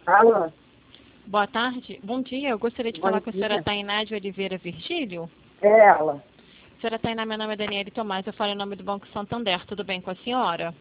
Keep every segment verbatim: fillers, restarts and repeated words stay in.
Alô? Boa tarde. Bom dia. Eu gostaria de Bom falar com a dia. senhora Tainá de Oliveira Virgílio. É ela. Senhora Tainá, meu nome é Daniele Tomás, eu falo em nome do Banco Santander. Tudo bem com a senhora?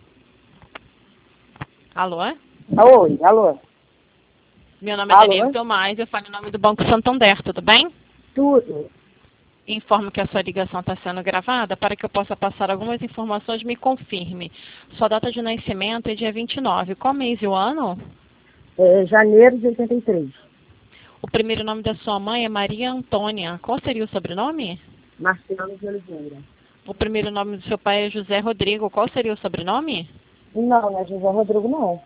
Alô? Oi, alô? Meu nome é Daniele Alô? Tomás, eu falo em nome do Banco Santander. Tudo bem? Tudo. Informo que a sua ligação está sendo gravada para que eu possa passar algumas informações. Me confirme. Sua data de nascimento é dia vinte e nove. Qual mês e o ano? É janeiro de oitenta e três. O primeiro nome da sua mãe é Maria Antônia. Qual seria o sobrenome? Marcelo de Oliveira. O primeiro nome do seu pai é José Rodrigo. Qual seria o sobrenome? Não, não é José Rodrigo, não.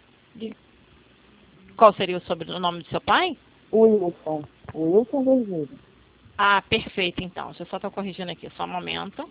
Qual seria o sobrenome do seu pai? Wilson. Wilson Virgílio. Ah, perfeito, então. Deixa eu só estar corrigindo aqui, só um momento.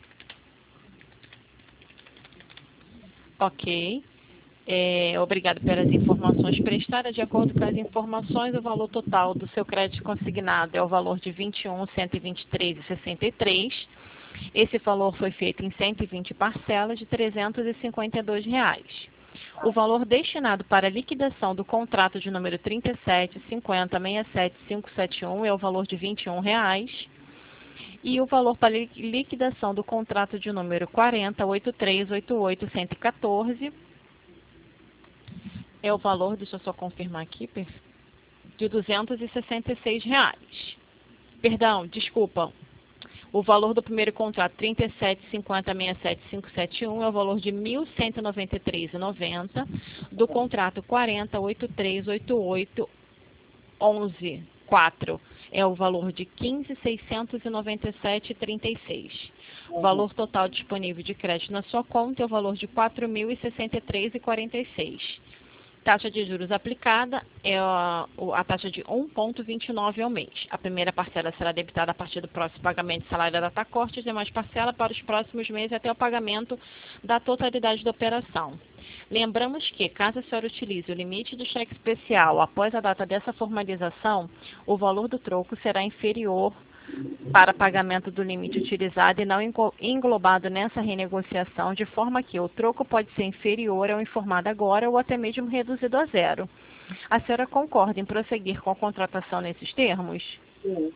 Ok. É, obrigado pelas informações prestadas. De acordo com as informações, o valor total do seu crédito consignado é o valor de vinte e um mil cento e vinte e três reais e sessenta e três centavos. Esse valor foi feito em cento e vinte parcelas de trezentos e cinquenta e dois reais. O valor destinado para a liquidação do contrato de número trinta e sete cinquenta sessenta e sete quinhentos e setenta e um é o valor de vinte e um reais. E o valor para liquidação do contrato de número quarenta oitenta e três oitenta e oito cento e quatorze é o valor, deixa eu só confirmar aqui, de duzentos e sessenta e seis reais. Perdão, desculpa. O valor do primeiro contrato, trinta e sete cinquenta sessenta e sete quinhentos e setenta e um, é o valor de mil cento e noventa e três reais e noventa centavos. Do contrato quarenta oitenta e três oitenta e oito onze quatro é o valor de quinze mil seiscentos e noventa e sete reais e trinta e seis centavos. O valor total disponível de crédito na sua conta é o valor de quatro mil e sessenta e três reais e quarenta e seis centavos. Taxa de juros aplicada é a, a taxa de um vírgula vinte e nove ao mês. A primeira parcela será debitada a partir do próximo pagamento de salário da data corte, as demais parcelas para os próximos meses até o pagamento da totalidade da operação. Lembramos que, caso a senhora utilize o limite do cheque especial após a data dessa formalização, o valor do troco será inferior para pagamento do limite utilizado e não englobado nessa renegociação, de forma que o troco pode ser inferior ao informado agora ou até mesmo reduzido a zero. A senhora concorda em prosseguir com a contratação nesses termos? Sim.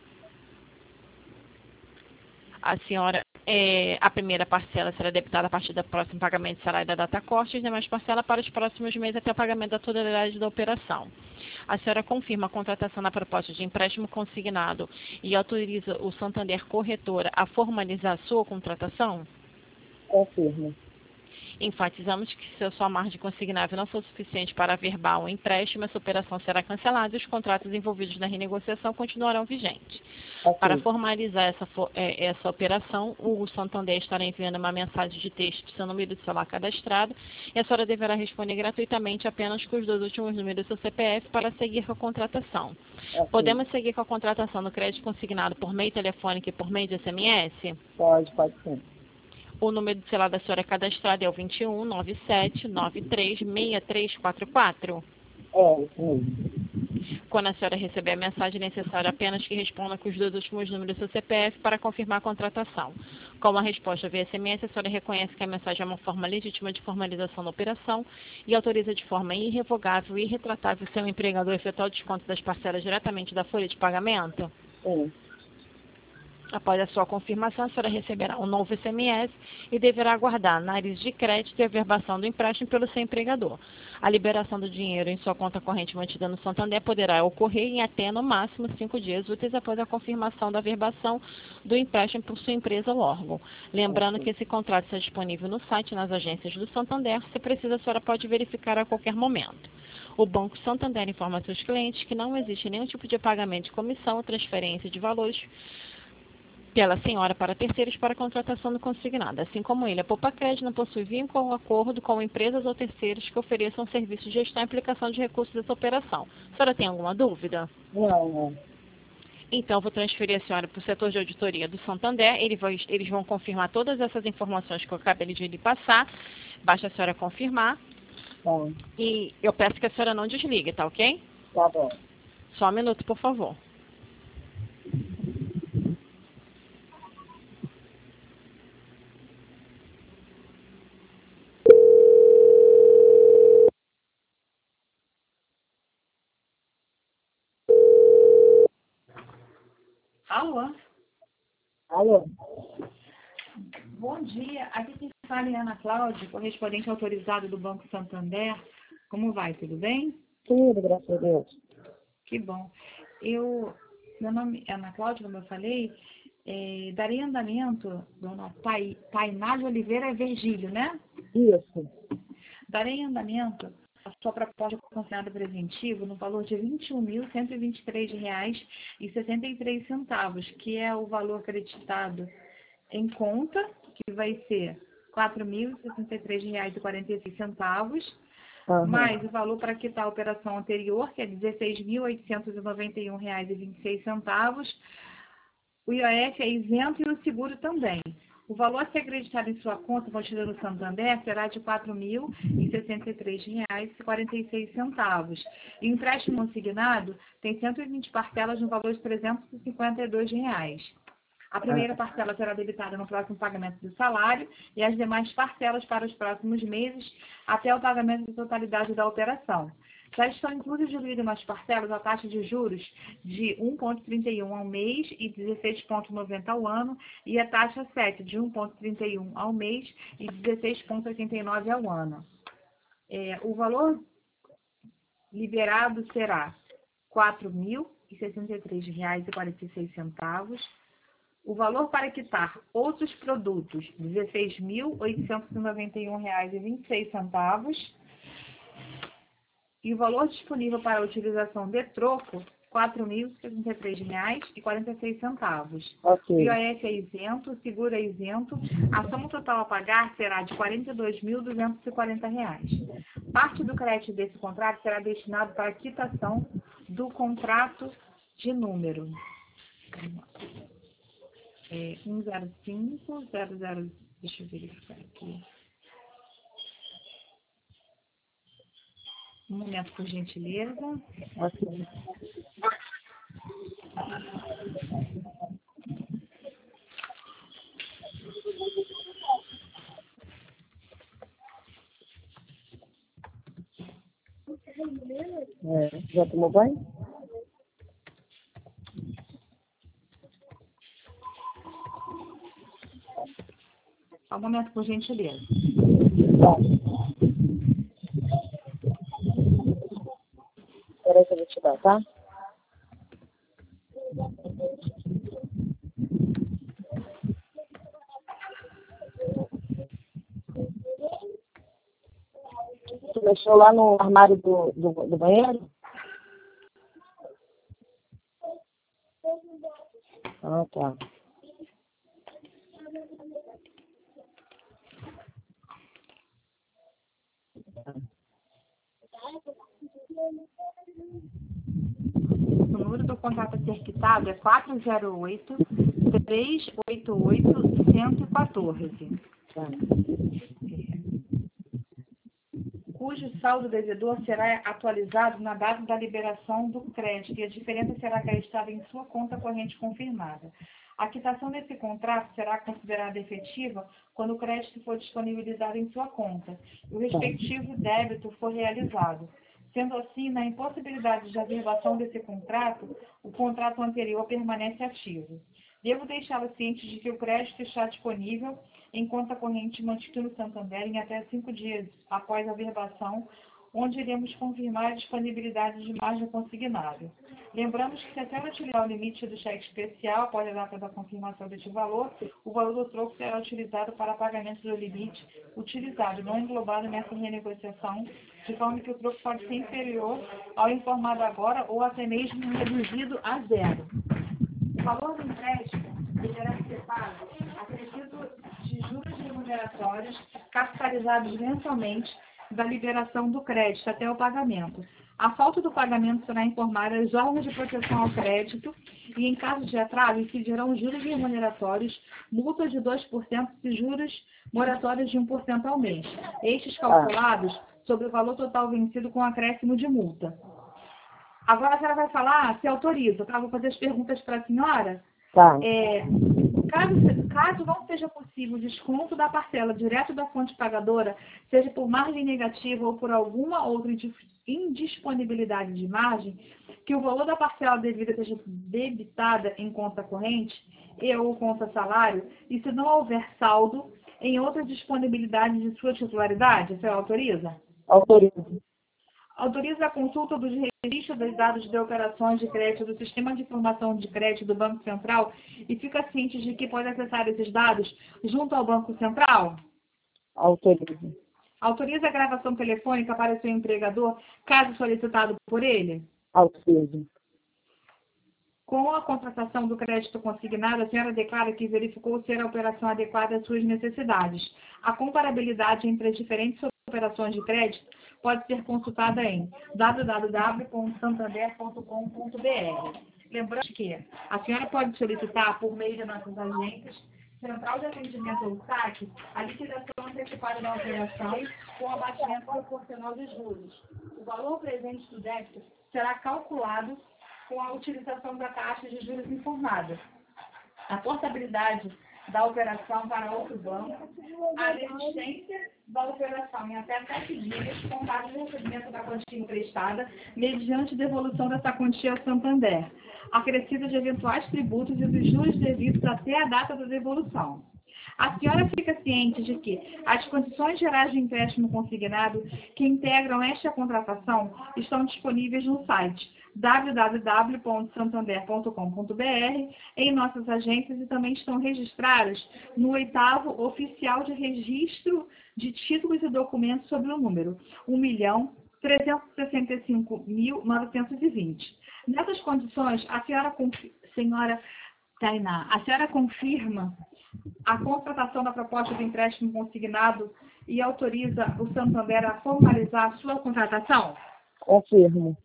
A senhora, é, a primeira parcela será debitada a partir do próximo pagamento de salário da data corte e as demais parcelas para os próximos meses até o pagamento da totalidade da operação. A senhora confirma a contratação na proposta de empréstimo consignado e autoriza o Santander Corretora a formalizar a sua contratação? Confirmo. Enfatizamos que se a sua margem consignável não for suficiente para averbar o empréstimo, essa operação será cancelada e os contratos envolvidos na renegociação continuarão vigentes. Ok. Para formalizar essa, essa operação, o Santander estará enviando uma mensagem de texto do seu número de celular cadastrado e a senhora deverá responder gratuitamente apenas com os dois últimos números do seu C P F para seguir com a contratação. Ok. Podemos seguir com a contratação do crédito consignado por meio telefônico e por meio de S M S? Pode, pode sim. O número do celular da senhora cadastrado é o vinte e um, nove sete, nove três, seis três quatro quatro. É, isso mesmo. Quando a senhora receber a mensagem, é necessário apenas que responda com os dois últimos números do seu C P F para confirmar a contratação. Com a resposta via S M S, a senhora reconhece que a mensagem é uma forma legítima de formalização da operação e autoriza de forma irrevogável e irretratável seu empregador a efetuar o desconto das parcelas diretamente da folha de pagamento? Sim. Após a sua confirmação, a senhora receberá um novo S M S e deverá aguardar análise de crédito e averbação do empréstimo pelo seu empregador. A liberação do dinheiro em sua conta corrente mantida no Santander poderá ocorrer em até, no máximo, cinco dias úteis após a confirmação da averbação do empréstimo por sua empresa ou órgão. Lembrando Ok. que esse contrato está disponível no site e nas agências do Santander. Se precisa, a senhora pode verificar a qualquer momento. O Banco Santander informa seus clientes que não existe nenhum tipo de pagamento de comissão ou transferência de valores pela senhora para terceiros para a contratação do consignado. Assim como ele, a Poupa Crédito não possui vínculo ou acordo com empresas ou terceiros que ofereçam serviços de gestão e aplicação de recursos dessa operação. A senhora tem alguma dúvida? Não, não. Então, vou transferir a senhora para o setor de auditoria do Santander. Ele vai, eles vão confirmar todas essas informações que eu acabei de lhe passar. Basta a senhora confirmar. Tá. E eu peço que a senhora não desligue, tá ok? Tá bom. Só um minuto, por favor. Alô? Alô? Bom dia. Aqui quem fala é Ana Cláudia, correspondente autorizado do Banco Santander. Como vai? Tudo bem? Tudo, graças a Deus. Que bom. Eu, meu nome é Ana Cláudia, como eu falei, é, darei andamento, dona Tai- Tainá de Oliveira Virgílio, né? Isso. Darei andamento a sua proposta consignada preventivo no valor de vinte e um mil cento e vinte e três reais e sessenta e três centavos, que é o valor acreditado em conta, que vai ser quatro mil e sessenta e três reais e quarenta e seis centavos, Uhum. mais o valor para quitar a operação anterior, que é dezesseis mil oitocentos e noventa e um reais e vinte e seis centavos. O I O F é isento e o seguro também. O valor a ser acreditado em sua conta, continuando no Santander, será de quatro mil e sessenta e três reais e quarenta e seis centavos. E o empréstimo consignado tem cento e vinte parcelas no valor de trezentos e cinquenta e dois reais. A primeira parcela será debitada no próximo pagamento do salário e as demais parcelas para os próximos meses até o pagamento da totalidade da operação. Já estão inclusas diluídas nas parcelas a taxa de juros de um vírgula trinta e um ao mês e dezesseis vírgula noventa ao ano e a taxa sete de um vírgula trinta e um ao mês e dezesseis vírgula oitenta e nove ao ano. É, o valor liberado será quatro mil e sessenta e três reais e quarenta e seis centavos. O valor para quitar outros produtos, dezesseis mil oitocentos e noventa e um reais e vinte e seis centavos. E o valor disponível para a utilização de troco, quatro mil e sessenta e três reais e quarenta e seis centavos. Ok. O I O F é isento, o seguro é isento. A soma total a pagar será de quarenta e dois mil duzentos e quarenta reais. Parte do crédito desse contrato será destinado para a quitação do contrato de número é, um zero cinco zero zero, deixa eu verificar aqui. Um momento, por gentileza. Ok. É, já tomou banho? Só um momento, por gentileza. Tá. Espera aí que eu vou te dar, tá? Tu deixou lá no armário do, do, do banheiro? Ah, tá. O número do contrato a ser quitado é quatro zero oito, três oito oito, um um quatro. Tá. Cujo saldo devedor será atualizado na data da liberação do crédito e a diferença será acreditada em sua conta corrente confirmada. A quitação desse contrato será considerada efetiva quando o crédito for disponibilizado em sua conta e o respectivo débito for realizado. Sendo assim, na impossibilidade de averbação desse contrato, o contrato anterior permanece ativo. Devo deixá-lo ciente de que o crédito está disponível em conta corrente mantida no Santander em até cinco dias após a averbação, onde iremos confirmar a disponibilidade de margem consignada. Lembramos que, se até utilizar o limite do cheque especial após a data da confirmação deste valor, o valor do troco será utilizado para pagamento do limite utilizado, não englobado nessa renegociação, de forma que o troco pode ser inferior ao informado agora ou até mesmo reduzido a zero. O valor do empréstimo deverá ser pago acrescido de juros remuneratórios capitalizados mensalmente da liberação do crédito até o pagamento. A falta do pagamento será informada aos órgãos de proteção ao crédito e, em caso de atraso, incidirão juros remuneratórios, multa de dois por cento e juros moratórios de um por cento ao mês, estes calculados sobre o valor total vencido com acréscimo de multa. Agora a senhora vai falar se autoriza, tá? Vou fazer as perguntas para a senhora. Tá. É, Caso, caso não seja possível o desconto da parcela direto da fonte pagadora, seja por margem negativa ou por alguma outra indisponibilidade de margem, que o valor da parcela devida seja debitada em conta corrente e ou conta salário, e se não houver saldo em outra disponibilidade de sua titularidade, a senhora autoriza? Autorizo. Autoriza a consulta dos registros dos dados de operações de crédito do Sistema de Informação de Crédito do Banco Central e fica ciente de que pode acessar esses dados junto ao Banco Central? Autorizo. Autoriza a gravação telefônica para seu empregador, caso solicitado por ele? Autorizo. Com a contratação do crédito consignado, a senhora declara que verificou ser a operação adequada às suas necessidades. A comparabilidade entre as diferentes operações de crédito pode ser consultada em w w w ponto santander ponto com ponto b r. Lembrando que a senhora pode solicitar, por meio de nossos agentes, Central de Atendimento ao Saque, a liquidação antecipada da operação com abatimento proporcional dos juros. O valor presente do débito será calculado com a utilização da taxa de juros informada. A portabilidade da operação para outro banco, a desistência da operação em até sete dias, contado o recebimento da quantia emprestada, mediante devolução dessa quantia ao Santander, acrescida de eventuais tributos e dos juros devidos até a data da devolução. A senhora fica ciente de que as condições gerais de empréstimo consignado que integram esta contratação estão disponíveis no site w w w ponto santander ponto com ponto b r, em nossas agências, e também estão registradas no oitavo Oficial de Registro de Títulos e Documentos sob o número um milhão trezentos e sessenta e cinco mil novecentos e vinte. Nessas condições, a senhora, senhora Tainá, a senhora confirma a contratação da proposta de empréstimo consignado e autoriza o Santander a formalizar a sua contratação? Confirmo.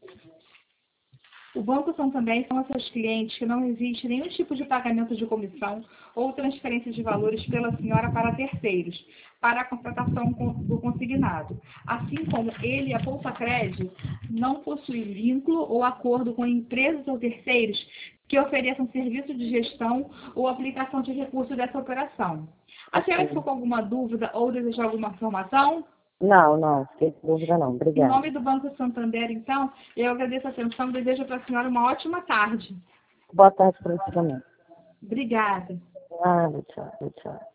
O Banco Santander informa aos seus clientes que não existe nenhum tipo de pagamento de comissão ou transferência de valores pela senhora para terceiros, para a contratação do consignado. Assim como ele, a Poupa Crédito, não possui vínculo ou acordo com empresas ou terceiros que ofereçam serviço de gestão ou aplicação de recursos dessa operação. A senhora ficou com alguma dúvida ou deseja alguma informação? Não, não, fiquei com dúvida não. Obrigada. Em nome do Banco Santander, então, eu agradeço a atenção e desejo para a senhora uma ótima tarde. Boa tarde para você também. Obrigada. Ah, tchau, tchau.